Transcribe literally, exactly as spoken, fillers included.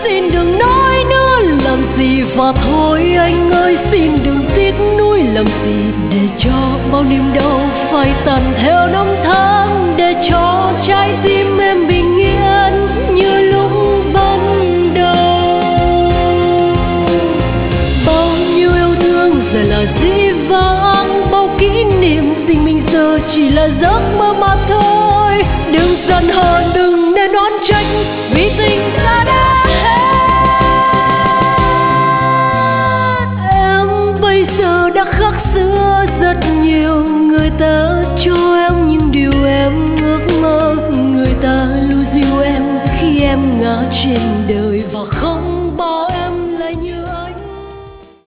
xin đừng nói nữa làm gì, và thôi anh ơi xin đừng tiếc nuối làm gì, để cho bao niềm đau phai tàn theo năm tháng, để cho trái tim em bình yên như lúc ban đầu. Bao nhiêu yêu thương giờ là dĩ vãng, bao kỷ niệm tình mình giờ chỉ là giấc mơ mà thôi. Đừng giận hờn, đừng nên oán trách, vì tình ta đã hết. Em bây giờ đã khác xưa rất nhiều, người ta cho em những điều em ước mơ, người ta lưu dịu em khi em ngã trên đời và không